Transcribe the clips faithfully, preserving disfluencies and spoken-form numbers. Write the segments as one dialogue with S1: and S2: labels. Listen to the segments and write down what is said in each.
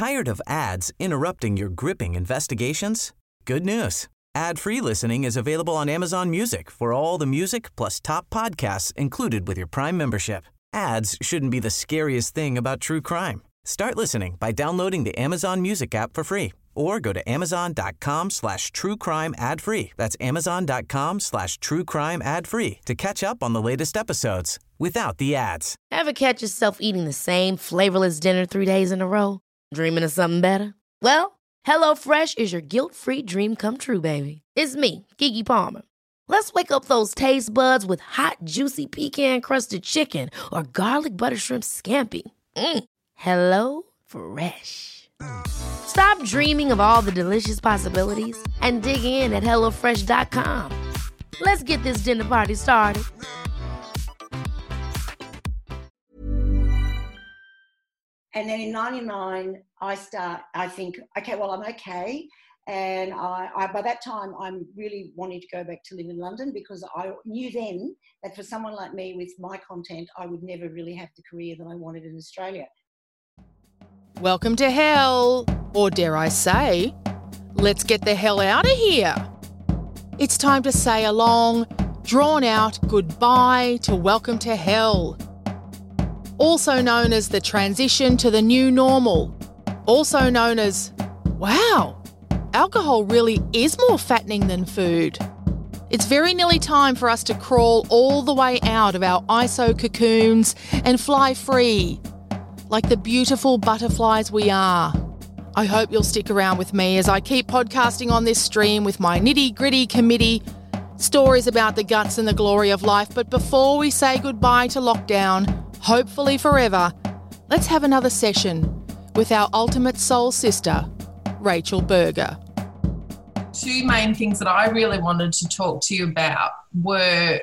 S1: Tired of ads interrupting your gripping investigations? Good news. Ad-free listening is available on Amazon Music for all the music plus top podcasts included with your Prime membership. Ads shouldn't be the scariest thing about true crime. Start listening by downloading the Amazon Music app for free or go to amazon.com slash true crime ad free. That's amazon.com slash true crime ad free to catch up on the latest episodes without the ads.
S2: Ever catch yourself eating the same flavorless dinner three days in a row? Dreaming of something better? Well, HelloFresh is your guilt-free dream come true, baby. It's me, Keke Palmer. Let's wake up those taste buds with hot, juicy pecan-crusted chicken or garlic butter shrimp scampi. Mm. Hello Fresh. Stop dreaming of all the delicious possibilities and dig in at hello fresh dot com. Let's get this dinner party started.
S3: And then in ninety-nine, I start, I think, okay, well, I'm okay. And I, I, by that time, I'm really wanting to go back to live in London because I knew then that for someone like me with my content, I would never really have the career that I wanted in Australia.
S4: Welcome to hell, or dare I say, let's get the hell out of here. It's time to say a long, drawn-out goodbye to welcome to hell. Also known as the transition to the new normal. Also known as, wow, alcohol really is more fattening than food. It's very nearly time for us to crawl all the way out of our I S O cocoons and fly free, like the beautiful butterflies we are. I hope you'll stick around with me as I keep podcasting on this stream with my nitty-gritty committee, stories about the guts and the glory of life. But before we say goodbye to lockdown, hopefully forever, let's have another session with our ultimate soul sister, Rachel Berger.
S5: Two main things that I really wanted to talk to you about were,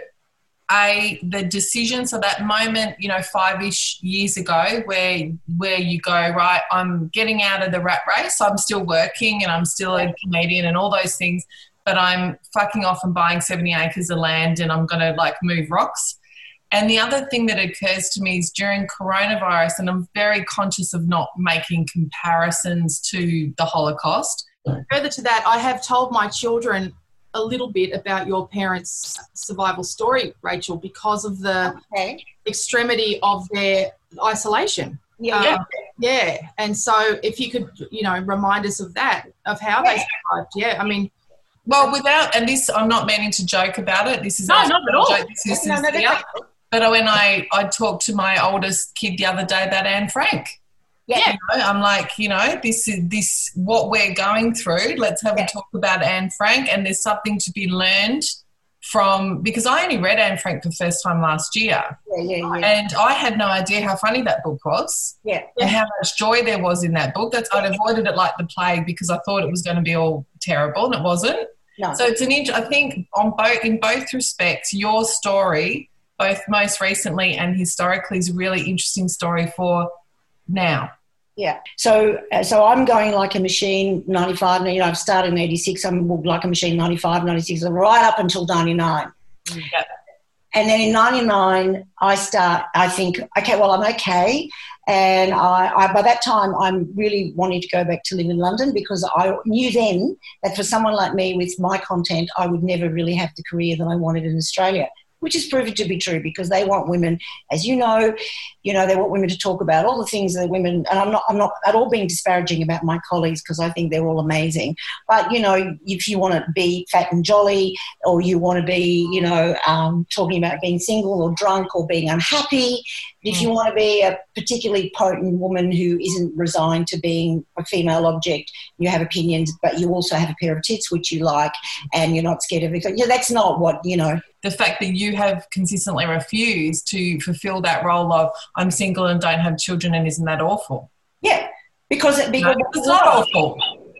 S5: A, the decision, so that moment, you know, five-ish years ago where where you go, right, I'm getting out of the rat race, I'm still working and I'm still a comedian and all those things, but I'm fucking off and buying seventy acres of land and I'm going to, like, move rocks. And the other thing that occurs to me is during coronavirus, and I'm very conscious of not making comparisons to the Holocaust.
S4: Further to that, I have told my children a little bit about your parents' survival story, Rachel, because of the
S3: Okay.
S4: extremity of their isolation.
S3: Yeah.
S4: Um,
S3: yeah.
S4: yeah. And so if you could, you know, remind us of that, of how
S3: Yeah.
S4: they survived. Yeah, I mean...
S5: Well, without, and this, I'm not meaning to joke about it. This is
S4: No, not at all.
S5: Joke. This is
S3: No, no,
S5: sincere.
S3: that's-
S5: But when I, I talked to my oldest kid the other day about Anne Frank,
S3: Yeah.
S5: you know, I'm like, you know, this is this what we're going through. Let's have
S3: Yeah.
S5: a talk about Anne Frank, and there's something to be learned from, because I only read Anne Frank for the first time last year,
S3: Yeah, yeah, yeah.
S5: and I had no idea how funny that book was
S3: yeah.
S5: and how much joy there was in that book. That's I'd avoided it like the plague because I thought it was going to be all terrible, and it wasn't.
S3: No.
S5: So it's an int- I think on both in both respects, your story, both most recently and historically, is a really interesting story for now.
S3: Yeah. So uh, so I'm going like a machine, ninety-five, you know, I've started in eighty-six, I'm like a machine, ninety-five, ninety-six, right up until ninety-nine.
S5: Yep.
S3: And then in ninety-nine, I start, I think, okay, well, I'm okay. And I, I, by that time, I'm really wanting to go back to live in London because I knew then that for someone like me with my content, I would never really have the career that I wanted in Australia, which is proven to be true because they want women, as you know, you know, they want women to talk about all the things that women, and I'm not, I'm not at all being disparaging about my colleagues because I think they're all amazing. But, you know, if you want to be fat and jolly or you want to be, you know, um, talking about being single or drunk or being unhappy, if you want to be a particularly potent woman who isn't resigned to being a female object, you have opinions, but you also have a pair of tits which you like and you're not scared of it. Yeah, that's not what, you know.
S5: The fact that you have consistently refused to fulfill that role of I'm single and don't have children, and isn't that awful?
S3: Yeah, because, it, because
S5: No, it's not awful.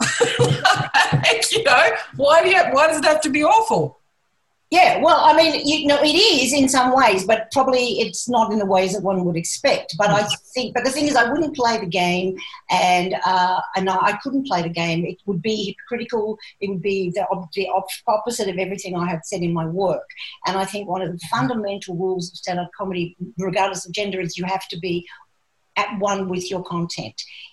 S5: You know, why do you, why does it have to be awful?
S3: Yeah, well, I mean, you know, it is in some ways, but probably it's not in the ways that one would expect. But I think, but the thing is, I wouldn't play the game, and uh, and I couldn't play the game. It would be hypocritical. It would be the, the opposite of everything I had said in my work. And I think one of the fundamental rules of stand-up comedy, regardless of gender, is you have to be at one with your content.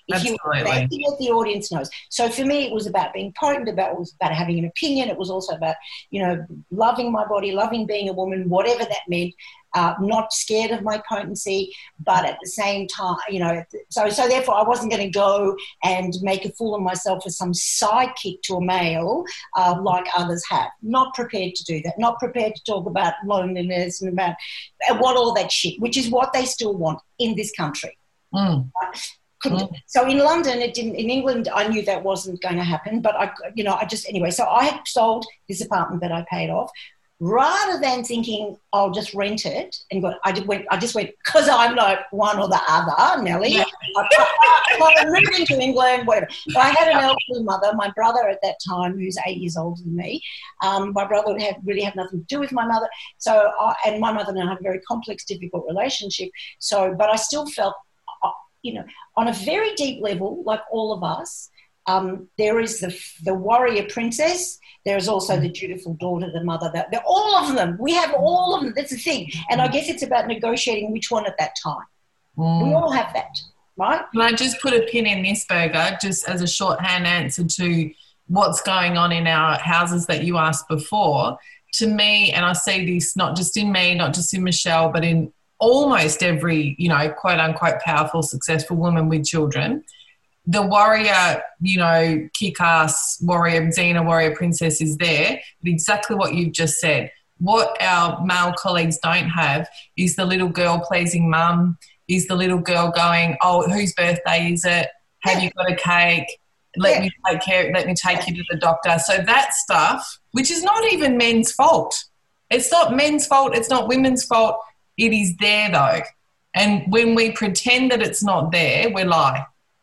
S3: If
S5: Absolutely.
S3: you let the audience knows. So for me, it was about being potent, about it was about having an opinion. It was also about, you know, loving my body, loving being a woman, whatever that meant. Uh, not scared of my potency, but at the same time, you know, so so therefore I wasn't going to go and make a fool of myself as some sidekick to a male uh, like others have. Not prepared to do that. Not prepared to talk about loneliness and about what all that shit, which is what they still want in this country.
S5: Mm.
S3: Couldn't. Mm. So in London, it didn't. In England, I knew that wasn't going to happen. But I, you know, I just anyway. So I had sold this apartment that I paid off. Rather than thinking I'll just rent it and go, I just went. I just went because I'm like one or the other, Nelly. Yeah. I, I, I moved into England, whatever. But I had an elderly mother. My brother at that time, who's eight years older than me, um, my brother had really had nothing to do with my mother. So, I, and my mother and I had a very complex, difficult relationship. So, but I still felt, uh, you know, on a very deep level, like all of us. Um, there is the the warrior princess. There is also the dutiful daughter, the mother. The, the, all of them. We have all of them. That's the thing. And I guess it's about negotiating which one at that time. Mm. We all have that, right?
S5: Can I just put a pin in this, Burger, just as a shorthand answer to what's going on in our houses that you asked before? To me, and I see this not just in me, not just in Michelle, but in almost every, you know, quote unquote powerful, successful woman with children. The warrior, you know, kick-ass warrior, Xena warrior princess is there, but exactly what you've just said. What our male colleagues don't have is the little girl pleasing mum, is the little girl going, oh, whose birthday is it? Have you got a cake? Let yeah. me take care, let me take you to the doctor. So that stuff, which is not even men's fault. It's not men's fault, it's not women's fault. It is there though. And when we pretend that it's not there, we lie.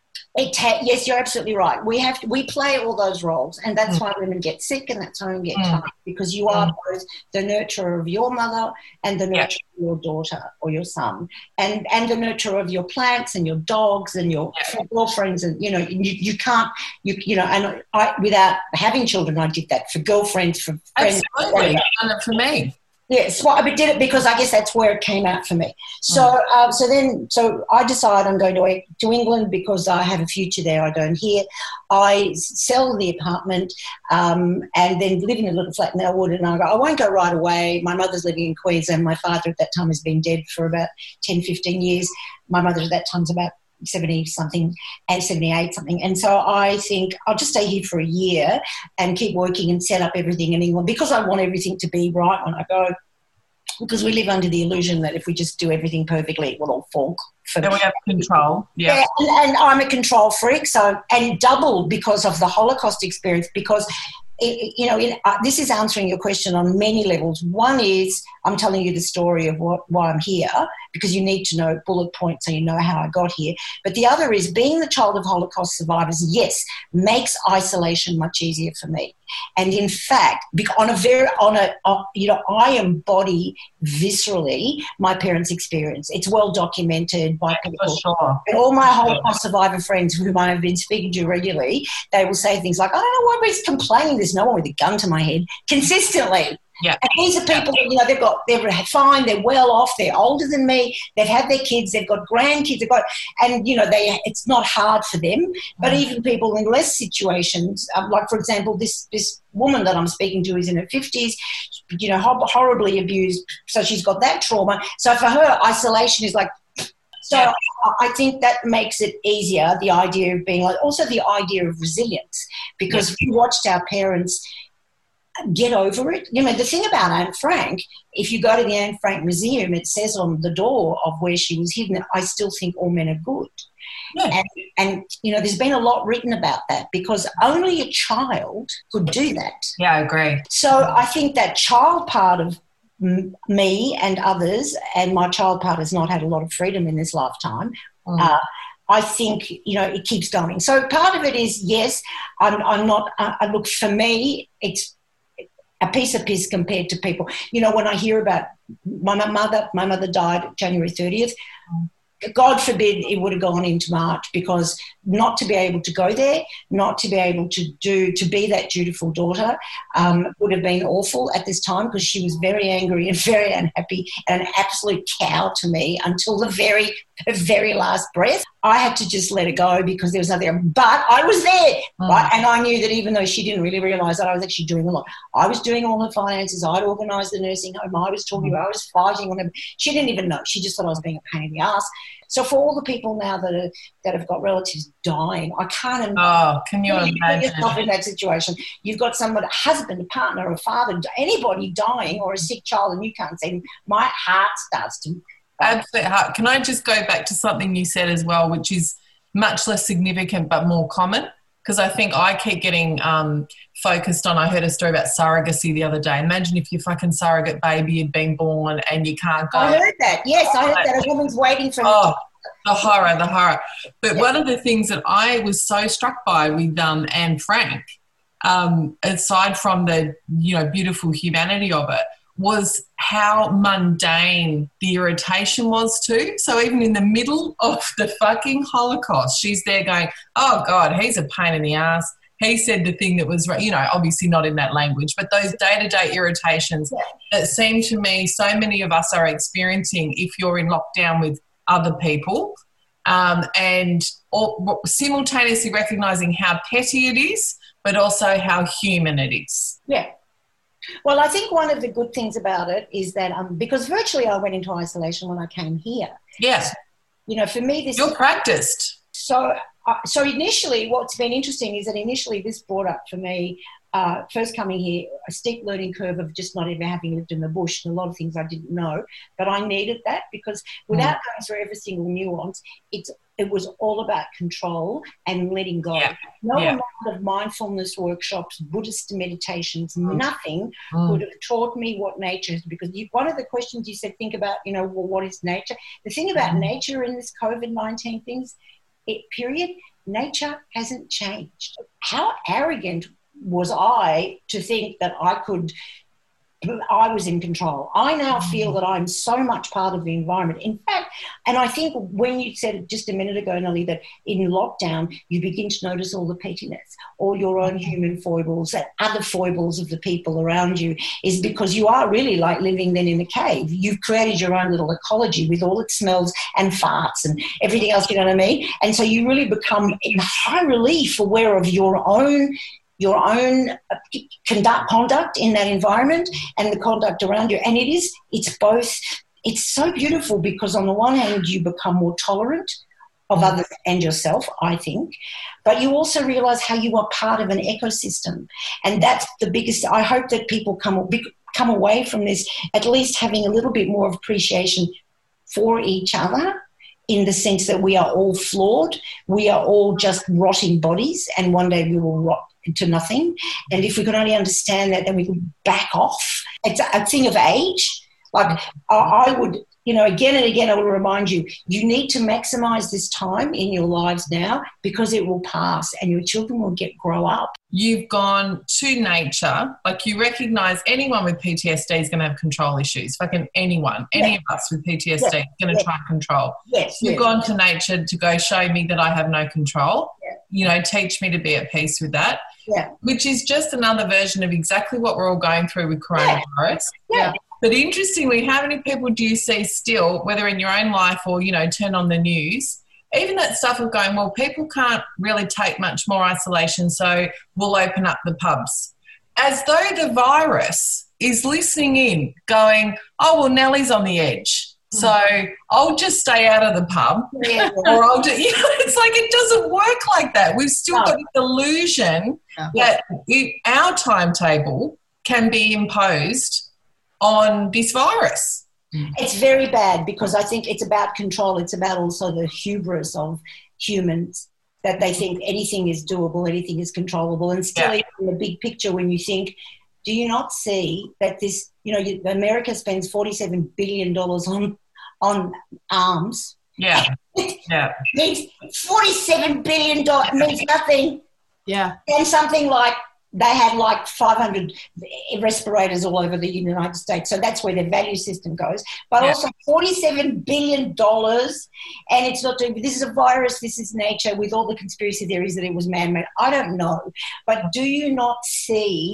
S3: It ha- yes, you're absolutely right. We have to, we play all those roles, and that's mm. why women get sick and that's why women get mm. tired, because you are mm. both the nurturer of your mother and the nurturer yep. of your daughter or your son, and and the nurturer of your plants and your dogs and your yep. girlfriends, and you know you, you can't you you know and I without having children I did that for girlfriends, for friends.
S5: Absolutely, you've done it for me.
S3: Yes, well, I did it because I guess that's where it came out for me. So, uh, so then, so I decide I'm going to to England because I have a future there. I don't here. I sell the apartment um, and then live in a little flat in Elwood. And I go, I won't go right away. My mother's living in Queensland. My father at that time has been dead for about ten, fifteen years. My mother at that time's about seventy something and seventy-eight something. And so I think I'll just stay here for a year and keep working and set up everything in England because I want everything to be right when I go, because we live under the illusion that if we just do everything perfectly, it will all fall.
S5: Then we have control. Yeah.
S3: yeah and, and I'm a control freak. So, and double because of the Holocaust experience, because It, you know, in, uh, this is answering your question on many levels. One is I'm telling you the story of what, why I'm here, because you need to know bullet points so you know how I got here. But the other is being the child of Holocaust survivors, yes, makes isolation much easier for me. And in fact, on a very, on a, uh, you know, I embody viscerally my parents' experience. It's well documented by people.
S5: For sure.
S3: And all my Holocaust survivor friends whom I have been speaking to regularly, they will say things like, I don't know why everybody's complaining. There's no one with a gun to my head consistently.
S5: Yeah.
S3: And these are people that, you know, they've got, they're fine, they're well off, they're older than me, they've had their kids, they've got grandkids, they've got, and, you know, they, it's not hard for them. But mm. even people in less situations, um, like, for example, this, this woman that I'm speaking to is in her fifties, you know, hor- horribly abused. So she's got that trauma. So for her, isolation is like, so yeah. I think that makes it easier, the idea of being like, also the idea of resilience, because yeah. we watched our parents get over it. You know, the thing about Anne Frank, if you go to the Anne Frank Museum, it says on the door of where she was hidden, I still think all men are good. Yeah. And, and, you know, there's been a lot written about that because only a child could do that.
S5: Yeah, I agree.
S3: So I think that child part of m- me and others, and my child part has not had a lot of freedom in this lifetime, mm. uh, I think, you know, it keeps going. So part of it is, yes, I'm, I'm not, uh, look, for me, it's a piece of piss compared to people. You know, when I hear about my mother, my mother died January thirtieth, God forbid it would have gone into March, because not to be able to go there, not to be able to do, to be that dutiful daughter um, would have been awful at this time, because she was very angry and very unhappy and an absolute cow to me until the very, very last breath. I had to just let it go because there was nothing. But I was there,
S5: Mm.
S3: right? And I knew that even though she didn't really realise that I was actually doing a lot, I was doing all her finances. I'd organised the nursing home. I was talking. I was fighting on them. She didn't even know. She just thought I was being a pain in the ass. So for all the people now that are, that have got relatives dying, I can't imagine.
S5: Oh, can you
S3: Put
S5: imagine?
S3: yourself in that situation. You've got someone, a husband, a partner, a father, anybody dying or a sick child, and you can't see them. My heart starts to.
S5: Absolutely. Can I just go back to something you said as well, which is much less significant but more common? Because I think I keep getting um, focused on, I heard a story about surrogacy the other day. Imagine if your fucking surrogate baby had been born and you can't go.
S3: I heard that. Yes, I heard that. A woman's waiting for
S5: Oh, the horror, the horror. But yeah. One of the things that I was so struck by with um, Anne Frank, um, aside from the, you know, beautiful humanity of it, was how mundane the irritation was too. So even in the middle of the fucking Holocaust, she's there going, oh, God, he's a pain in the ass. He said the thing that was, you know, obviously not in that language, but those day-to-day irritations yeah. that seem to me so many of us are experiencing if you're in lockdown with other people, um, and all, simultaneously recognising how petty it is, but also how human it is.
S3: Yeah. Well, I think one of the good things about it is that um, because virtually I went into isolation when I came here.
S5: Yes.
S3: So, you know, for me, this...
S5: You're practiced.
S3: So, uh, so initially what's been interesting is that initially this brought up for me, uh, first coming here, a steep learning curve of just not ever having lived in the bush and a lot of things I didn't know, but I needed that because without mm. going through every single nuance, it's it was all about control and letting go.
S5: Yeah.
S3: No
S5: yeah.
S3: amount of mindfulness workshops, Buddhist meditations, mm. nothing
S5: mm.
S3: could have taught me what nature is. Because you, one of the questions you said, think about, you know, well, what is nature? The thing about mm. nature in this COVID nineteen things, it, period, nature hasn't changed. How arrogant was I to think that I could... I was in control. I now feel that I'm so much part of the environment. In fact, and I think when you said it just a minute ago, Nellie, that in lockdown you begin to notice all the pettiness, all your own human foibles, and other foibles of the people around you, is because you are really like living then in a cave. You've created your own little ecology with all its smells and farts and everything else, you know what I mean? And so you really become in high relief aware of your own your own conduct, conduct in that environment and the conduct around you. And it is, it's both, it's so beautiful because on the one hand you become more tolerant of others and yourself, I think, but you also realise how you are part of an ecosystem. And that's the biggest, I hope that people come, come away from this at least having a little bit more of appreciation for each other, in the sense that we are all flawed, we are all just rotting bodies, and one day we will rot into nothing. And if we can only understand that, then we can back off. It's a, a thing of age. Like I, I would, you know, again and again, I will remind you, you need to maximise this time in your lives now because it will pass and your children will get grow up.
S5: You've gone to nature, like you recognise anyone with P T S D is going to have control issues. Fucking anyone, any yeah. of us with P T S D yeah. is going to yeah. try and control.
S3: Yes,
S5: You've
S3: yes.
S5: gone to nature to go show me that I have no control.
S3: Yeah.
S5: You know, teach me to be at peace with that.
S3: Yeah.
S5: Which is just another version of exactly what we're all going through with coronavirus.
S3: Yeah. yeah.
S5: But interestingly, how many people do you see still, whether in your own life or, you know, turn on the news, even that stuff of going, well, people can't really take much more isolation, so we'll open up the pubs. As though the virus is listening in, going, oh, well, Nellie's on the edge, so I'll just stay out of the pub.
S3: Yeah.
S5: or I'll do, you know, it's like it doesn't work like that. We've still no. got the illusion no. that it, our timetable can be imposed on this virus.
S3: It's very bad because I think it's about control. It's about also the hubris of humans that they think anything is doable, anything is controllable. And still, yeah. in the big picture, when you think, do you not see that this, you know, America spends forty-seven billion dollars on on arms?
S5: Yeah, yeah.
S3: Means forty-seven billion dollars means nothing.
S4: Yeah.
S3: And something like they had like five hundred respirators all over the United States. So that's where their value system goes. But yeah. also forty-seven billion dollars, and it's not doing, this is a virus, this is nature, with all the conspiracy theories that it was man-made. I don't know. But do you not see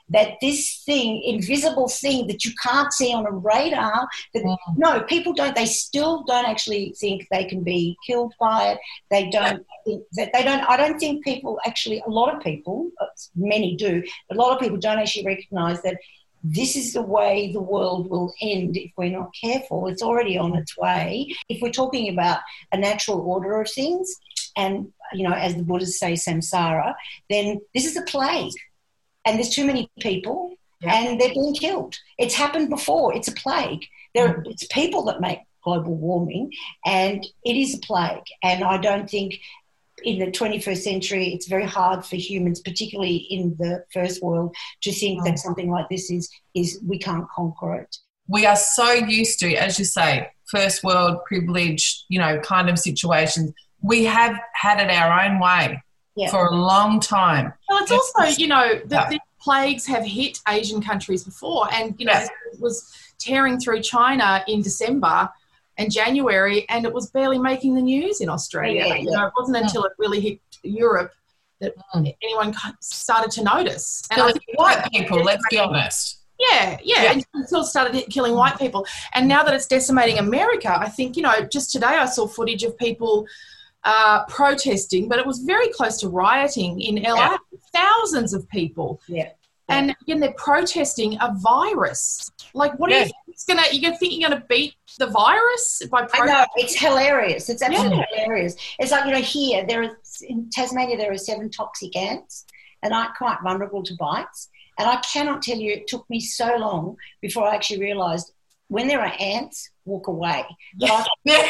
S3: that this thing, invisible thing that you can't see on a radar, that mm. no, people don't, they still don't actually think they can be killed by it. They don't think that they don't, I don't think people actually, a lot of people, many do, but a lot of people don't actually recognise that this is the way the world will end if we're not careful. It's already on its way. If we're talking about a natural order of things, and, you know, as the Buddhists say, samsara, then this is a plague. And there's too many people yeah. and they're being killed. It's happened before. It's a plague. There, mm. It's people that make global warming, and it is a plague. And I don't think in the twenty-first century it's very hard for humans, particularly in the first world, to think mm. that something like this is, is we can't conquer it.
S5: We are so used to, as you say, first world privilege, you know, kind of situations. We have had it our own way yeah. for a long time.
S4: Well, it's also, you know, that the plagues have hit Asian countries before, and, you know, yeah. it was tearing through China in December and January, and it was barely making the news in Australia. Yeah, yeah. You know, it wasn't until it really hit Europe that mm. anyone started to notice.
S5: And I think white people, let's be honest.
S4: Yeah, yeah, yeah, and until it started killing white people. And now that it's decimating America, I think, you know, just today I saw footage of people Uh, protesting, but it was very close to rioting in L A. Yeah. Thousands of people.
S3: Yeah.
S4: And again, they're protesting a virus. Like, what yeah. do you think it's gonna? You think you're gonna beat the virus by protesting?
S3: I know, it's hilarious. It's absolutely yeah. hilarious. It's like, you know, here there are in Tasmania there are seven toxic ants, and are quite vulnerable to bites. And I cannot tell you, it took me so long before I actually realised when there are ants, walk away.
S5: Yeah.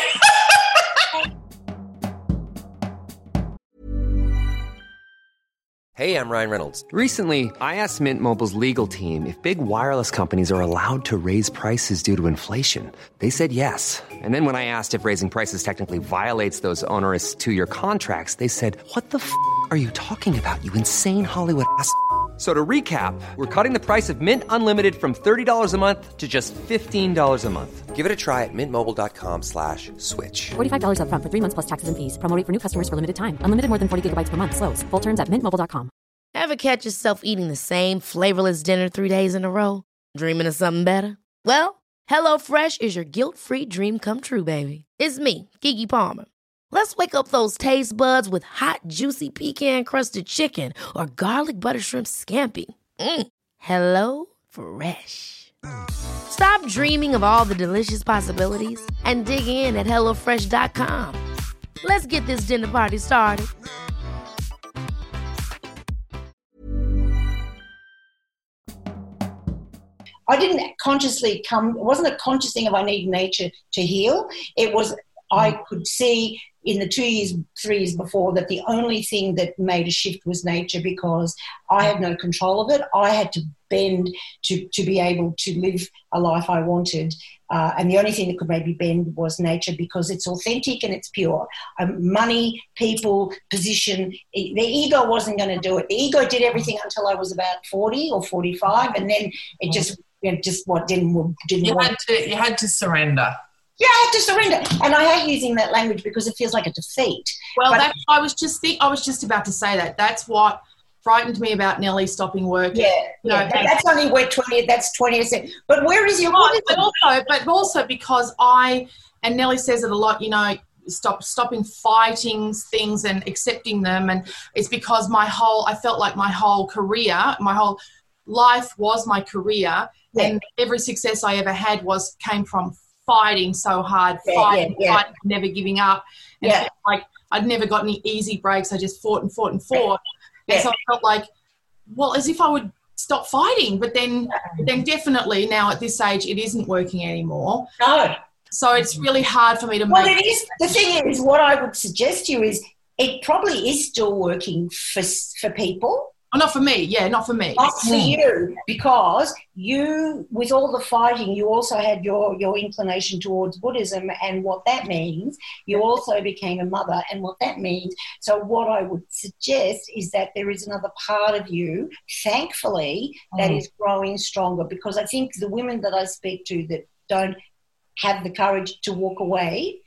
S6: Hey, I'm Ryan Reynolds. Recently, I asked Mint Mobile's legal team if big wireless companies are allowed to raise prices due to inflation. They said yes. And then when I asked if raising prices technically violates those onerous two-year contracts, they said, what the f*** are you talking about, you insane Hollywood ass f- So to recap, we're cutting the price of Mint Unlimited from thirty dollars a month to just fifteen dollars a month. Give it a try at mintmobile.com slash switch.
S7: forty-five dollars up front for three months plus taxes and fees. Promo rate for new customers for limited time. Unlimited more than forty gigabytes per month. Slows full terms at mint mobile dot com.
S2: Ever catch yourself eating the same flavorless dinner three days in a row? Dreaming of something better? Well, HelloFresh is your guilt-free dream come true, baby. It's me, Keke Palmer. Let's wake up those taste buds with hot, juicy pecan-crusted chicken or garlic butter shrimp scampi. Mm. Hello Fresh. Stop dreaming of all the delicious possibilities and dig in at hello fresh dot com. Let's get this dinner party started.
S3: I didn't consciously come, it wasn't a conscious thing of I need nature to heal. It was, I could see in the two years, three years before that the only thing that made a shift was nature, because I had no control of it. I had to bend to, to be able to live a life I wanted. Uh, and the only thing that could maybe bend was nature, because it's authentic and it's pure. Um, money, people, position, the ego wasn't going to do it. The ego did everything until I was about forty or forty-five, and then it just, you know, just what didn't, didn't
S5: you
S3: want.
S5: Had to, you had to surrender.
S3: Yeah, I had to surrender, and I hate using that language because it feels like a defeat.
S4: Well,
S3: but,
S4: that's, I was just think, I was just about to say that. That's what frightened me about Nellie stopping work.
S3: Yeah, you know, yeah that, that's only where twenty. That's twenty percent. But where is your
S4: right, but also, but also because I and Nellie says it a lot. You know, stop stopping fighting things and accepting them, and it's because my whole I felt like my whole career, my whole life was my career, yeah. and every success I ever had was came from fighting so hard, yeah, fighting, yeah, yeah. fighting, never giving up. And
S3: yeah.
S4: like I'd never got any easy breaks. I just fought and fought and fought. Yeah. And so I felt like, well, as if I would stop fighting. But then, then definitely now at this age, it isn't working anymore.
S3: No.
S4: So it's really hard for me to
S3: well,
S4: make.
S3: Well, it is. The thing is, what I would suggest to you is it probably is still working for for people.
S4: Oh, not for me. Yeah, not for me.
S3: Not for mm. you, because you, with all the fighting, you also had your, your inclination towards Buddhism and what that means. You also became a mother and what that means. So what I would suggest is that there is another part of you, thankfully, mm. that is growing stronger, because I think the women that I speak to that don't have the courage to walk away,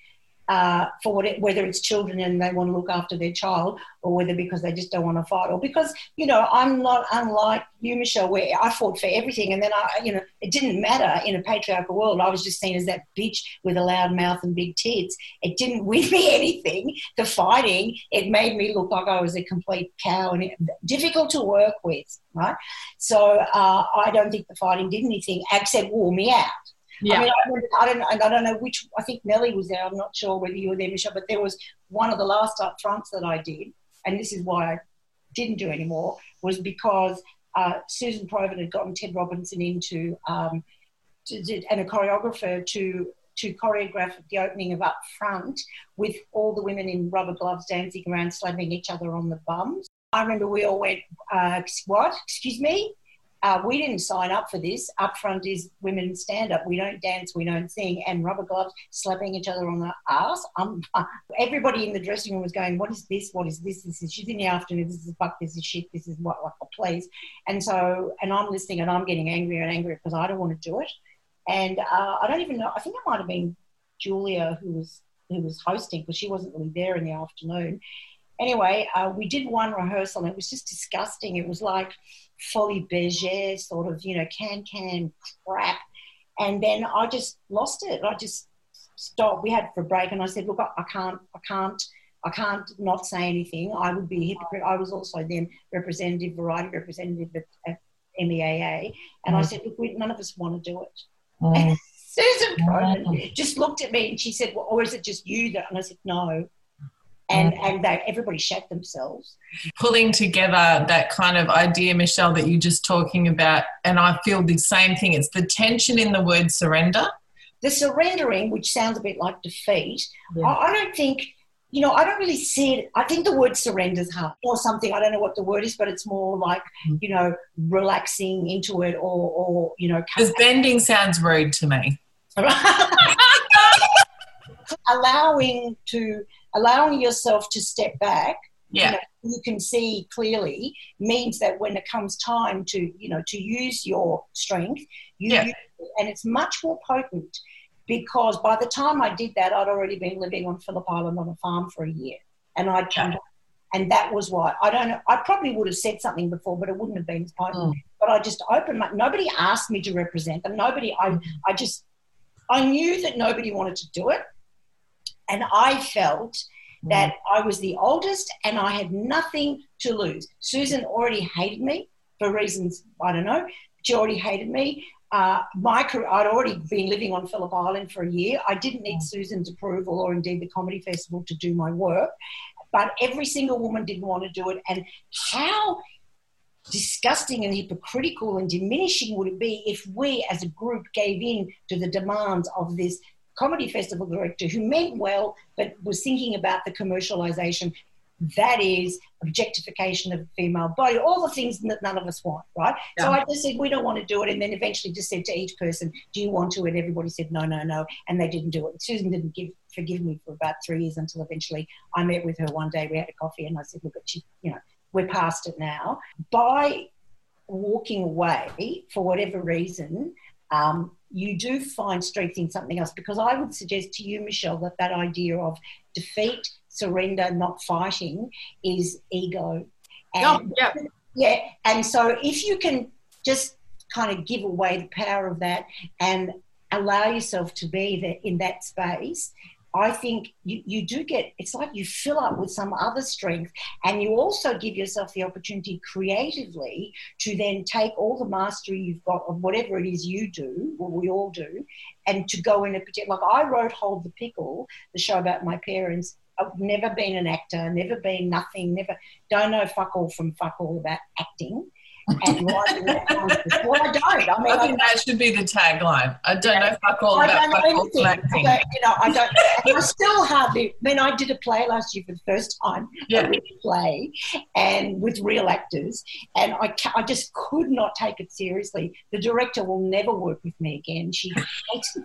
S3: uh, for what it, whether it's children and they want to look after their child, or whether because they just don't want to fight, or because, you know, I'm not unlike you, Michelle, where I fought for everything, and then I, you know, it didn't matter in a patriarchal world. I was just seen as that bitch with a loud mouth and big tits. It didn't win me anything. The fighting, it made me look like I was a complete cow and it, difficult to work with, right? So uh, I don't think the fighting did anything except wore me out. Yeah. I mean, I, remember, I don't, I don't know which. I think Nellie was there. I'm not sure whether you were there, Michelle. But there was one of the last up fronts that I did, and this is why I didn't do anymore. Was because uh, Susan Provan had gotten Ted Robinson into um, to, to, and a choreographer to to choreograph the opening of Up Front with all the women in rubber gloves dancing around, slapping each other on the bums. I remember we all went, uh, "What? Excuse me." Uh, we didn't sign up for this. Up front is women stand-up. We don't dance, we don't sing, and rubber gloves slapping each other on the arse. Um, everybody in the dressing room was going, what is this? What is this? This is, she's in the afternoon. This is fuck, this is shit. This is what, like, please. And so, and I'm listening and I'm getting angrier and angrier because I don't want to do it. And uh, I don't even know, I think it might have been Julia who was, who was hosting, because she wasn't really there in the afternoon. Anyway, uh, we did one rehearsal and it was just disgusting. It was like Folie Bergère sort of, you know, can-can crap. And then I just lost it. I just stopped. We had for a break and I said, look, I, I can't, I can't, I can't not say anything. I would be a hypocrite. I was also then representative, variety representative at, at M E A A. And mm. I said, look, we, none of us want to do it. Mm. Susan Provan just looked at me and she said, well, or is it just you that? And I said, no. And and they, everybody shat themselves.
S5: Pulling together that kind of idea, Michelle, that you're just talking about, and I feel the same thing. It's the tension in the word surrender.
S3: The surrendering, which sounds a bit like defeat, yeah. I, I don't think, you know, I don't really see it. I think the word surrender is hard or something. I don't know what the word is, but it's more like, you know, relaxing into it or, or you know.
S5: Because bending sounds rude to me.
S3: allowing to allowing yourself to step back,
S5: yeah,
S3: you know, you can see clearly, means that when it comes time to, you know, to use your strength, you
S5: yeah.
S3: use it, and it's much more potent, because by the time I did that, I'd already been living on Phillip Island on a farm for a year, and I'd come back, and that was why I don't know. I probably would have said something before, but it wouldn't have been as potent. Mm. But I just opened my. Nobody asked me to represent them. Nobody. I. Mm. I just. I knew that nobody wanted to do it. And I felt that I was the oldest and I had nothing to lose. Susan already hated me for reasons, I don't know. She already hated me. Uh, my career, I'd already been living on Phillip Island for a year. I didn't need Susan's approval or indeed the Comedy Festival to do my work. But every single woman didn't want to do it. And how disgusting and hypocritical and diminishing would it be if we as a group gave in to the demands of this Comedy Festival director who meant well but was thinking about the commercialisation, that is objectification of the female body, all the things that none of us want, right? Yeah. So I just said, we don't want to do it, and then eventually just said to each person, do you want to? And everybody said, no, no, no, and they didn't do it. Susan didn't give, forgive me for about three years until eventually I met with her one day. We had a coffee and I said, look, she, you know, we're past it now. By walking away for whatever reason, um, you do find strength in something else, because I would suggest to you, Michelle, that that idea of defeat, surrender, not fighting is ego. And,
S5: oh, yeah.
S3: Yeah, and so if you can just kind of give away the power of that and allow yourself to be there in that space, I think you, you do get, it's like you fill up with some other strength, and you also give yourself the opportunity creatively to then take all the mastery you've got of whatever it is you do, what we all do, and to go in a particular, like I wrote Hold the Pickle, the show about my parents. I've never been an actor, never been nothing, never, don't know fuck all from fuck all about acting. And writing that kind of stuff. Well, I don't. I mean,
S5: I think I, that should be the tagline. I don't yeah, know fuck all
S3: I
S5: about fuck all from acting.
S3: I don't, you know, I don't. I still hardly. I mean, I did a play last year for the first time.
S5: Yeah.
S3: A real play, and with real actors, and I, I just could not take it seriously. The director will never work with me again. She hates me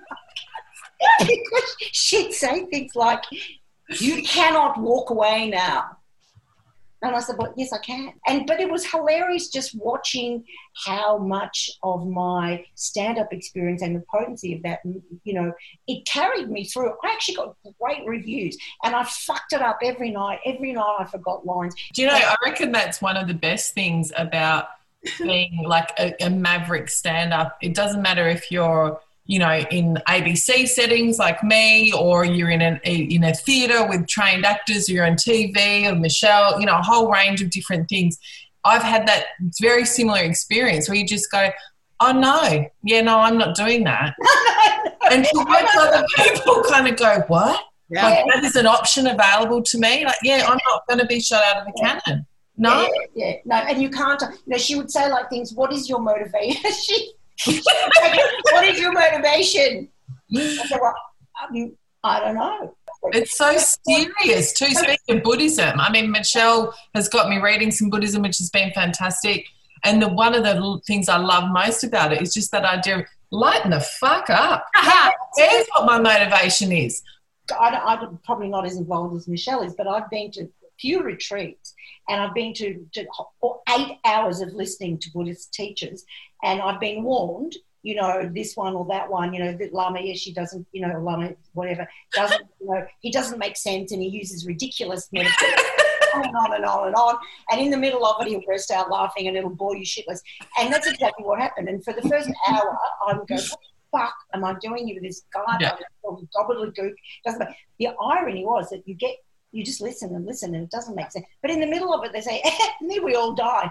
S3: because she'd say things like, "You cannot walk away now." And I said, well, yes, I can. And but it was hilarious just watching how much of my stand-up experience and the potency of that, you know, it carried me through. I actually got great reviews, and I fucked it up every night. Every night I forgot lines.
S5: Do you know, I reckon that's one of the best things about being like a, a maverick stand-up. It doesn't matter if you're, you know, in A B C settings like me, or you're in an in a theatre with trained actors, or you're on T V, or Michelle, you know, a whole range of different things. I've had that very similar experience where you just go, oh, no, yeah, no, I'm not doing that. And to watch other people kind of go, what? Yeah. Like, that is an option available to me? Like, yeah, I'm not going to be shot out of the yeah. cannon. No?
S3: Yeah, yeah, no, and you can't, you know, she would say like things, what is your motivation? she What is your motivation? I said, well, um, I don't know.
S5: It's so serious too. Speaking of Buddhism, I mean, Michelle has got me reading some Buddhism, which has been fantastic. And the one of the things I love most about it is just that idea of lighten the fuck up. There's what my motivation is.
S3: I, I'm probably not as involved as Michelle is, but I've been to a few retreats, and I've been to, to eight hours of listening to Buddhist teachers, and I've been warned, you know, this one or that one, you know, that Lama Yeshe doesn't, you know, Lama whatever, doesn't, you know, he doesn't make sense, and he uses ridiculous metaphors, on and on and on and on, and in the middle of it he'll burst out laughing and it'll bore you shitless. And that's exactly what happened. And for the first hour I would go, what the fuck am I doing here with this guy?
S5: Yeah.
S3: Gobbledygook. Doesn't make, the irony was that you get, you just listen and listen and it doesn't make sense. But in the middle of it, they say, eh, and then we all die.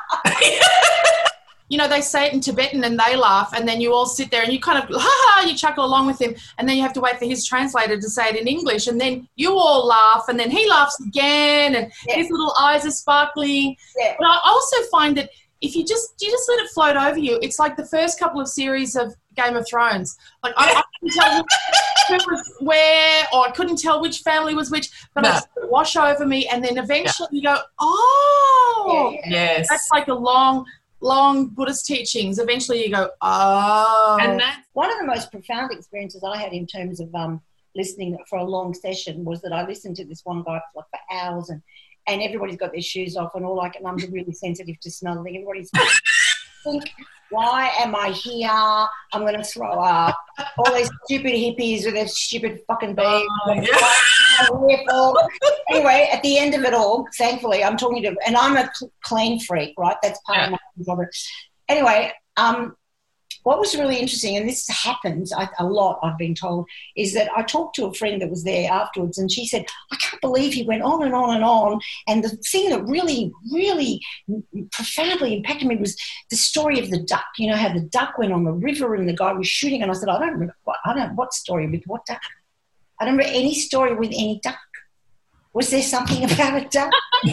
S4: You know, they say it in Tibetan and they laugh, and then you all sit there and you kind of, ha ha, you chuckle along with him, and then you have to wait for his translator to say it in English, and then you all laugh, and then he laughs again, and yeah. his little eyes are sparkling. Yeah. But I also find that if you just you just let it float over you, it's like the first couple of series of Game of Thrones. Like I, I couldn't tell who was where, or I couldn't tell which family was which, but no. I just wash over me, and then eventually yeah. you go, oh,
S5: yeah, yeah. yes,
S4: that's like a long. long Buddhist teachings. Eventually you go, oh.
S3: And that's one of the most profound experiences I had in terms of um, listening for a long session was that I listened to this one guy for, like, for hours, and, and everybody's got their shoes off and all, like, and I'm really sensitive to smell. And everybody's think, why am I here? I'm going to throw up. All these stupid hippies with their stupid fucking bags. Oh, yeah. Anyway, at the end of it all, thankfully, I'm talking to, and I'm a clean freak, right? That's part yeah. of my job. Anyway, um, what was really interesting, and this happens a lot, I've been told, is that I talked to a friend that was there afterwards, and she said, I can't believe he went on and on and on. And the thing that really, really profoundly impacted me was the story of the duck. You know, how the duck went on the river and the guy was shooting. And I said, I don't remember, what, I don't, what story with what duck? I don't remember any story with any duck. Was there something about a duck? And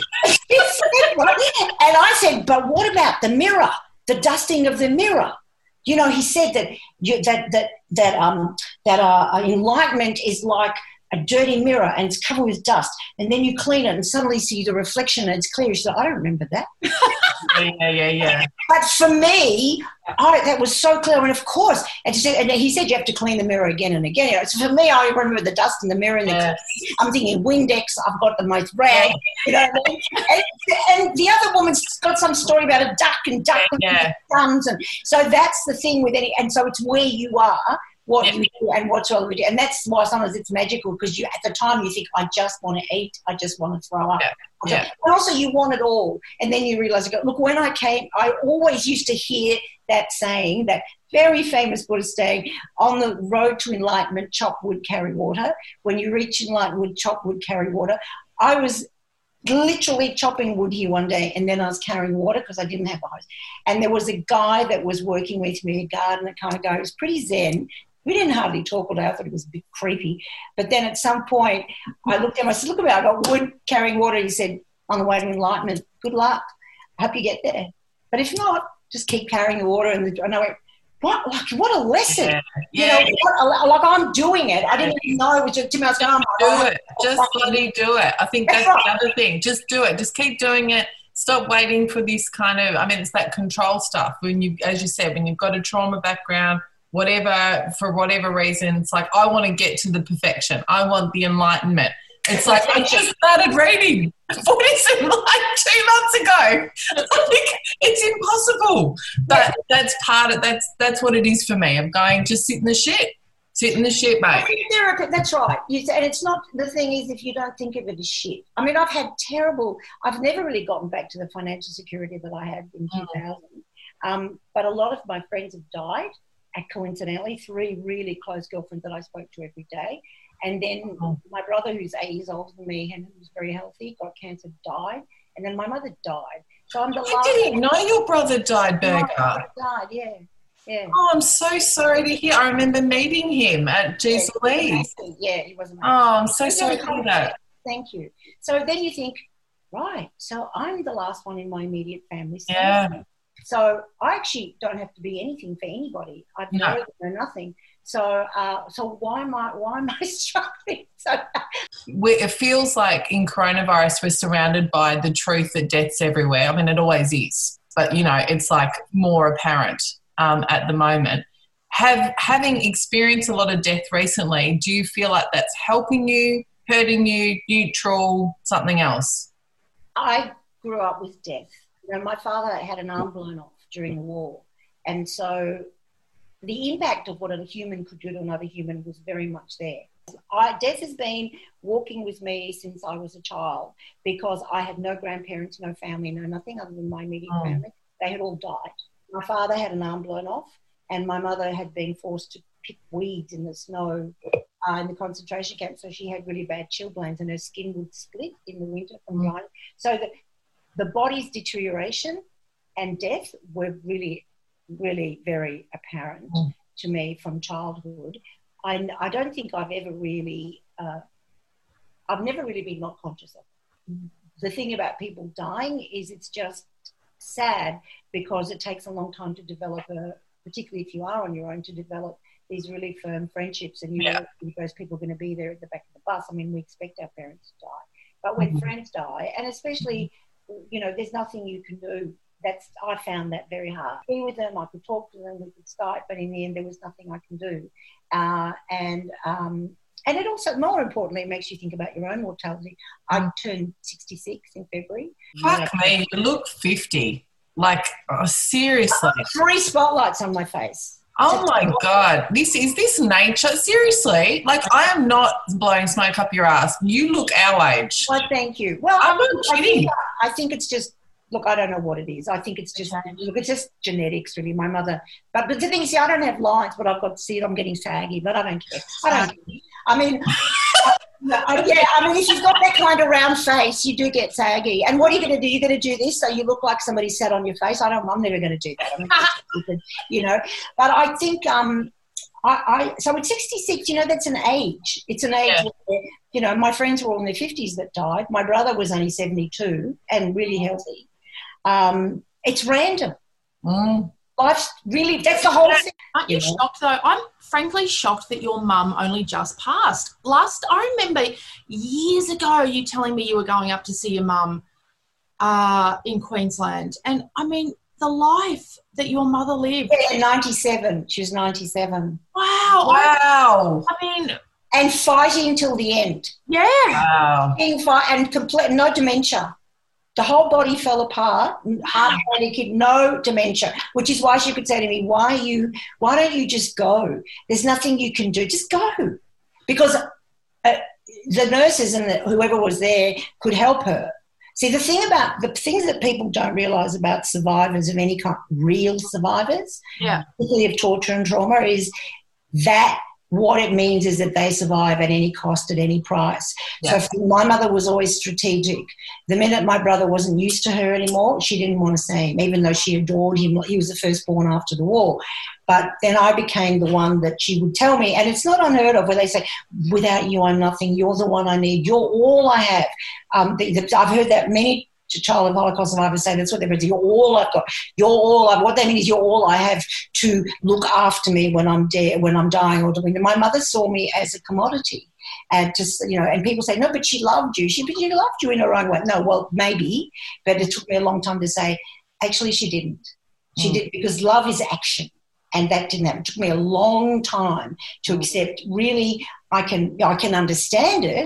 S3: I said, but what about the mirror, the dusting of the mirror? You know, he said that you, that that that um that uh, enlightenment is like a dirty mirror and it's covered with dust, and then you clean it and suddenly see the reflection and it's clear. She said, I don't remember that.
S5: yeah, yeah, yeah.
S3: But for me, I, that was so clear. And of course, and, said, and he said you have to clean the mirror again and again. You know, so for me, I remember the dust in the mirror. And
S5: yeah.
S3: the, I'm thinking Windex. I've got the most rag. You know what I mean? And, and the other woman's got some story about a duck and duck
S5: yeah.
S3: and sons, and so that's the thing with any. And so it's where you are. What yeah. you do and what's all we do. And that's why sometimes it's magical, because you at the time you think, I just want to eat, I just want to throw up.
S5: Yeah. Yeah.
S3: And also you want it all. And then you realise, look, when I came, I always used to hear that saying, that very famous Buddhist saying, on the road to enlightenment, chop wood, carry water. When you reach enlightenment, chop wood, carry water. I was literally chopping wood here one day, and then I was carrying water because I didn't have a hose. And there was a guy that was working with me, a gardener kind of guy, who was pretty zen. We didn't hardly talk all day. I thought it was a bit creepy. But then at some point, I looked at him, I said, look at me, I got wood carrying water. He said, on the way to enlightenment, good luck. I hope you get there. But if not, just keep carrying the water. And, the, and I went, what, like, what a lesson.
S5: Yeah.
S3: You
S5: yeah.
S3: know, what, like I'm doing it. I didn't even know it was just, to me, I was going, oh,
S5: do
S3: my
S5: it. Just bloody do it. I think that's, that's right. the other thing. Just do it. Just keep doing it. Stop waiting for this kind of, I mean, it's that control stuff. When you, as you said, when you've got a trauma background, whatever, for whatever reason, it's like, I want to get to the perfection. I want the enlightenment. It's like, I just started reading Buddhism like two months ago. Like, it's impossible. But that's part of, that's that's what it is for me. I'm going, just sit in the shit. Sit in the shit, mate.
S3: Therapy, that's right. You, and it's not, the thing is, if you don't think of it as shit. I mean, I've had terrible, I've never really gotten back to the financial security that I had in two thousand. Um, but a lot of my friends have died, and coincidentally, three really close girlfriends that I spoke to every day. And then oh. my brother, who's eight years older than me and who was very healthy, got cancer, died. And then my mother died. So I'm the
S5: I
S3: last.
S5: didn't know your brother died, Berger.
S3: My brother died, yeah. Yeah.
S5: Oh, I'm so sorry to hear. I remember meeting him at G's Louise.
S3: Yeah, he was amazing.
S5: Oh, I'm so sorry to hear that.
S3: Thank you. So then you think, right, so I'm the last one in my immediate family.
S5: Yeah.
S3: So I actually don't have to be anything for anybody. I've no. know, know nothing. So, uh, so why am I? Why am I struggling? So
S5: we, it feels like in coronavirus we're surrounded by the truth that death's everywhere. I mean, it always is, but you know, it's like more apparent um, at the moment. Have having experienced a lot of death recently, do you feel like that's helping you, hurting you, neutral, something else?
S3: I grew up with death. You know, my father had an arm blown off during the war, and so the impact of what a human could do to another human was very much there. I, death has been walking with me since I was a child because I had no grandparents, no family, no nothing other than my immediate oh. family. They had all died. My father had an arm blown off, and my mother had been forced to pick weeds in the snow uh, in the concentration camp, so she had really bad chilblains and her skin would split in the winter from
S5: mm.
S3: drying. So the, the body's deterioration and death were really really very apparent mm. to me from childhood. I, I don't think I've ever really, uh, I've never really been not conscious of it. The thing about people dying is it's just sad because it takes a long time to develop, a, particularly if you are on your own, to develop these really firm friendships, and you yeah. know those people are going to be there at the back of the bus. I mean, we expect our parents to die. But when mm-hmm. friends die, and especially, you know, there's nothing you can do. That's, I found that very hard. Be with them, I could talk to them, we could Skype, but in the end there was nothing I can do. Uh, and um, and it also, more importantly, it makes you think about your own mortality. I turned sixty-six in February.
S5: Fuck me, you look fifty. Like, oh, seriously.
S3: Three spotlights on my face.
S5: Oh my God, this is this nature? Seriously, like I am not blowing smoke up your ass. You look our age.
S3: Well, thank you. Well,
S5: I'm not
S3: I
S5: kidding.
S3: think, I think it's just, look, I don't know what it is. I think it's just, look, it's just genetics, really. My mother, but, but the thing is, see, I don't have lines, but I've got, see, I'm getting saggy, but I don't care. I don't care. I mean, I, yeah, I mean, if you've got that kind of round face, you do get saggy. And what are you going to do? You're going to do this so you look like somebody sat on your face? I don't, I'm never going to do that. I mean, stupid, you know. But I think, um, I, I, so at sixty-six, you know, that's an age. It's an age yeah. where, you know, my friends were all in their fifties that died. My brother was only seventy-two and really healthy. Um, it's random.
S5: Mm.
S3: Life's really, that's the whole thing.
S4: Aren't you, you know? shocked though? I'm frankly shocked that your mum only just passed. Last, I remember years ago you telling me you were going up to see your mum uh, in Queensland. And I mean, the life that your mother lived.
S3: Yeah, ninety-seven. She was ninety-seven.
S4: Wow.
S5: Wow.
S4: I mean.
S3: And fighting till the end.
S4: Yeah.
S5: Wow.
S3: Being fight and complete, no dementia. The whole body fell apart, heart failure, no dementia, which is why she could say to me, why you, why don't you just go? There's nothing you can do. Just go. Because uh, the nurses and the, whoever was there could help her. See, the thing about, the things that people don't realise about survivors of any kind, real survivors,
S4: yeah,
S3: particularly of torture and trauma, is that what it means is that they survive at any cost, at any price. Yeah. So my mother was always strategic. The minute my brother wasn't used to her anymore, she didn't want to see him, even though she adored him. He was the firstborn after the war. But then I became the one that she would tell me, and it's not unheard of where they say, without you, I'm nothing. You're the one I need. You're all I have. Um, the, the, I've heard that many child of Holocaust survivors say that's what they're saying. You're all I've got. You're all I've, what they mean is you're all I have to look after me when I'm dead, when I'm dying or doing. My mother saw me as a commodity, and just, you know, and people say, no, but she loved you. She, but she loved you in her own way. No, well, maybe, but it took me a long time to say, actually, she didn't. She mm. did, because love is action. And that didn't happen. It took me a long time to accept, really, I can I can understand it,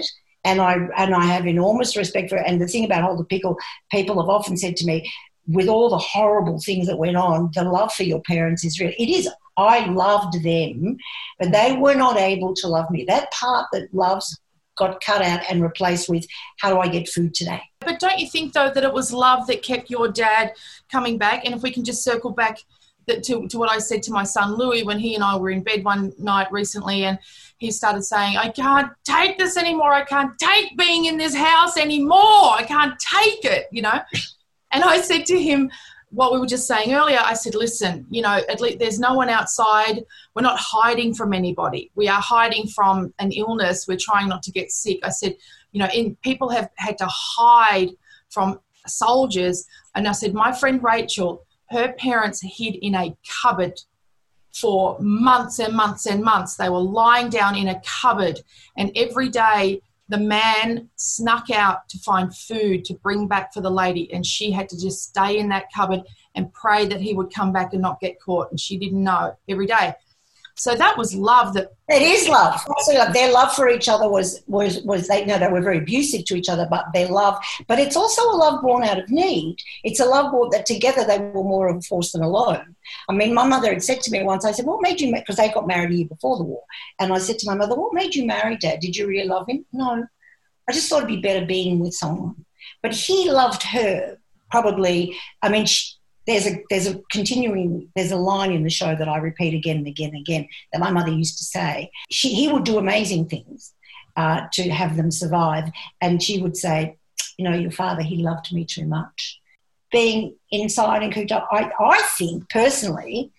S3: and I and I have enormous respect for it. And the thing about Hold the Pickle, people have often said to me, with all the horrible things that went on, the love for your parents is real. It is. I loved them, but they were not able to love me. That part that loves got cut out and replaced with, how do I get food today?
S4: But don't you think, though, that it was love that kept your dad coming back? And if we can just circle back that to, to what I said to my son Louis when he and I were in bed one night recently, and he started saying, I can't take this anymore. I can't take being in this house anymore. I can't take it, you know. And I said to him, what we were just saying earlier, I said, listen, you know, at least there's no one outside. We're not hiding from anybody. We are hiding from an illness. We're trying not to get sick. I said, you know, in, people have had to hide from soldiers. And I said, my friend Rachel, her parents hid in a cupboard for months and months and months. They were lying down in a cupboard, and every day the man snuck out to find food to bring back for the lady, and she had to just stay in that cupboard and pray that he would come back and not get caught, and she didn't know every day. So that was love. That
S3: it is love. Absolutely. Their love for each other was was was they you know they were very abusive to each other, but their love. But it's also a love born out of need. It's a love born that together they were more of a force than alone. I mean, my mother had said to me once. I said, "What made you?" Because they got married a year before the war, and I said to my mother, "What made you marry Dad? Did you really love him?" No, I just thought it'd be better being with someone. But he loved her probably. I mean. She, There's a there's a continuing there's a line in the show that I repeat again and again and again that my mother used to say. She he would do amazing things uh, to have them survive, and she would say, you know, your father, he loved me too much. Being inside and cooped up, I I think personally,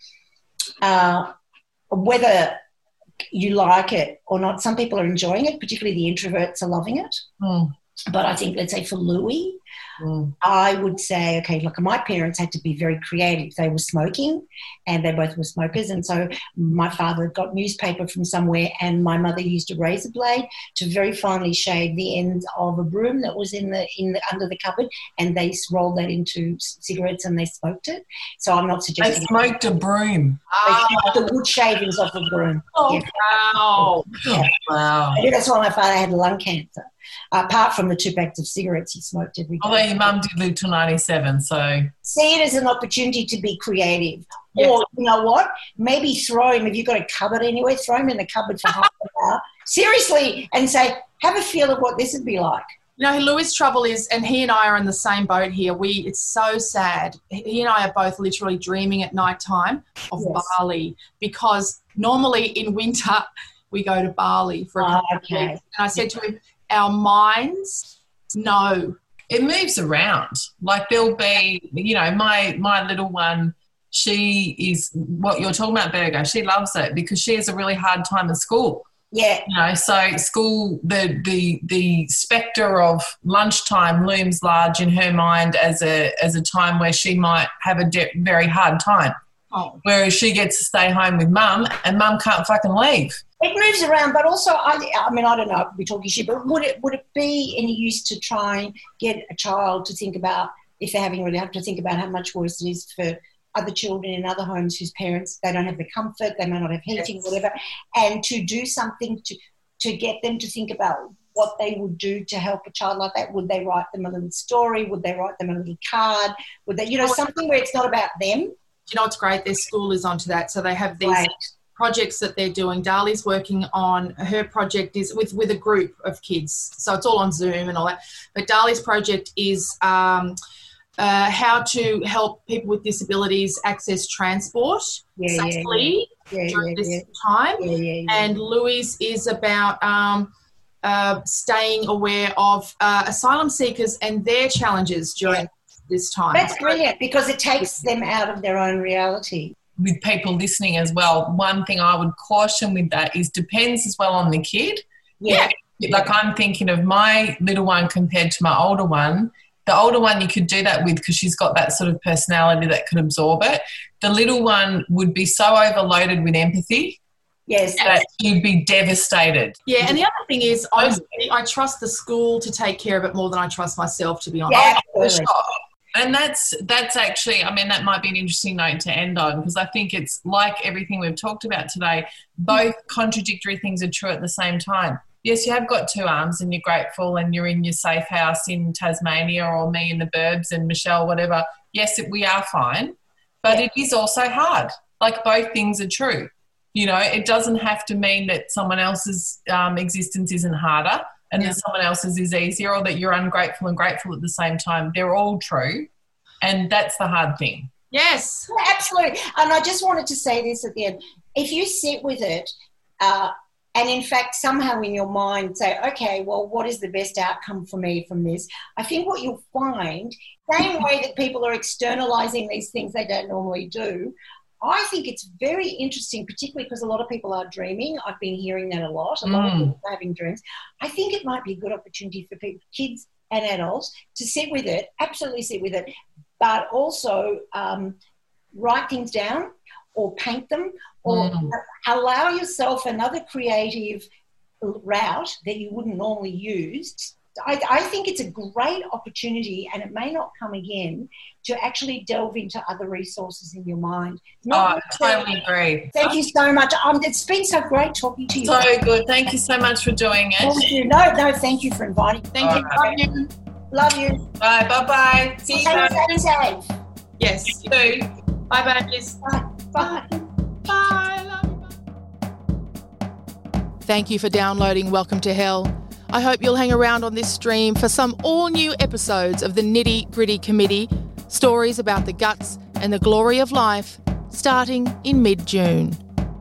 S3: uh, whether you like it or not, some people are enjoying it. Particularly the introverts are loving it. Mm. But I think, let's say for Louis, mm. I would say, okay, look, my parents had to be very creative. They were smoking, and they both were smokers. And so my father got newspaper from somewhere, and my mother used a razor blade to very finely shave the ends of a broom that was in the in the under the cupboard, and they rolled that into cigarettes and they smoked it. So I'm not suggesting
S5: they smoked a broom.
S3: They smoked the wood shavings off the broom.
S4: Oh,
S3: yeah.
S4: wow!
S3: Yeah.
S5: Wow!
S3: I think that's why my father had lung cancer. Apart from the two packs of cigarettes he smoked every day.
S5: Although your mum did live till ninety-seven, so...
S3: See it as an opportunity to be creative. Yes. Or, you know what, maybe throw him, if you've got a cupboard anywhere, throw him in the cupboard for half an hour. Seriously, and say, have a feel of what this would be like.
S4: You know, Louis' trouble is, and he and I are in the same boat here, we it's so sad. He and I are both literally dreaming at night time of yes. Bali, because normally in winter we go to Bali for a couple
S3: oh, okay.
S4: of weeks. And I said to him, our minds know.
S5: It moves around. Like there'll be, you know, my my little one, she is what you're talking about, Virgo. She loves it because she has a really hard time at school.
S3: Yeah.
S5: You know, so school, the the the spectre of lunchtime looms large in her mind as a as a time where she might have a de- very hard time. Oh. Whereas she gets to stay home with mum, and mum can't fucking leave.
S3: It moves around, but also, I, I mean, I don't know, I could be talking shit, but would it would it be any use to try and get a child to think about, if they're having really have to think about how much worse it is for other children in other homes whose parents, they don't have the comfort, they may not have heating, yes. whatever, and to do something to to get them to think about what they would do to help a child like that? Would they write them a little story? Would they write them a little card? Would they, you know, something where it's not about them?
S4: You know, it's great. Their school is onto that. So they have these right. projects that they're doing. Dali's working on, her project is with, with a group of kids. So it's all on Zoom and all that. But Dali's project is um, uh, how to help people with disabilities access transport yeah, safely yeah, yeah. during yeah, this
S3: yeah.
S4: time.
S3: Yeah, yeah, yeah.
S4: And Louis is about um, uh, staying aware of uh, asylum seekers and their challenges during yeah. this time.
S3: That's brilliant, because it takes them out of their own reality.
S5: With people listening as well, one thing I would caution with that is depends as well on the kid.
S3: Yeah.
S5: yeah. Like I'm thinking of my little one compared to my older one. The older one you could do that with because she's got that sort of personality that could absorb it. The little one would be so overloaded with empathy.
S3: Yes.
S5: That you'd be devastated.
S4: Yeah, and the other thing is, honestly, I trust the school to take care of it more than I trust myself, to be honest.
S3: Yeah,
S5: for sure. And that's that's actually, I mean, that might be an interesting note to end on, because I think it's like everything we've talked about today, both contradictory things are true at the same time. yes, you have got two arms and you're grateful and you're in your safe house in Tasmania or me in the burbs and Michelle, whatever. Yes, it, we are fine, but yeah. It is also hard. Like both things are true. You know, it doesn't have to mean that someone else's um, existence isn't harder and yeah. that someone else's is easier or that you're ungrateful and grateful at the same time. They're all true, and that's the hard thing.
S3: Yes. Yeah, absolutely. And I just wanted to say this at the end. If you sit with it uh, and, in fact, somehow in your mind say, okay, well, what is the best outcome for me from this? I think what you'll find, same way that people are externalising these things they don't normally do, I think it's very interesting, particularly because a lot of people are dreaming. I've been hearing that a lot. A lot mm. of people are having dreams. I think it might be a good opportunity for people, kids and adults to sit with it, absolutely sit with it, but also um, write things down or paint them or mm. allow yourself another creative route that you wouldn't normally use. I, I think it's a great opportunity, and it may not come again, to actually delve into other resources in your mind.
S5: Not oh, I totally agree.
S3: Thank you so much. Um, it's been so great talking to you.
S5: So good. Thank you so much for doing it.
S3: Thank you. No, no, thank you for inviting me.
S4: Thank
S5: All
S4: you.
S5: Right.
S4: Love you.
S3: Love you.
S5: Bye. Bye-bye. See you
S3: Stay safe.
S5: Yes, you too.
S4: Bye-bye, Liz.
S3: Bye. Bye.
S4: Bye. Love you. Bye. Thank you for downloading Welcome to Hell. I hope you'll hang around on this stream for some all-new episodes of the Nitty Gritty Committee, stories about the guts and the glory of life, starting in mid-June.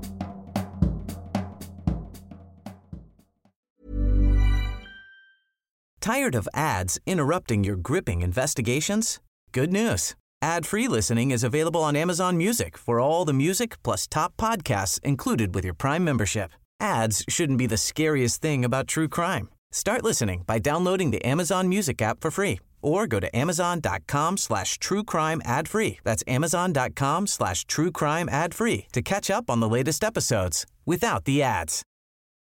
S1: Tired of ads interrupting your gripping investigations? Good news. Ad-free listening is available on Amazon Music for all the music plus top podcasts included with your Prime membership. Ads shouldn't be the scariest thing about true crime. Start listening by downloading the Amazon Music app for free or go to amazon.com slash true crime ad free. That's amazon.com slash true crime ad free to catch up on the latest episodes without the ads.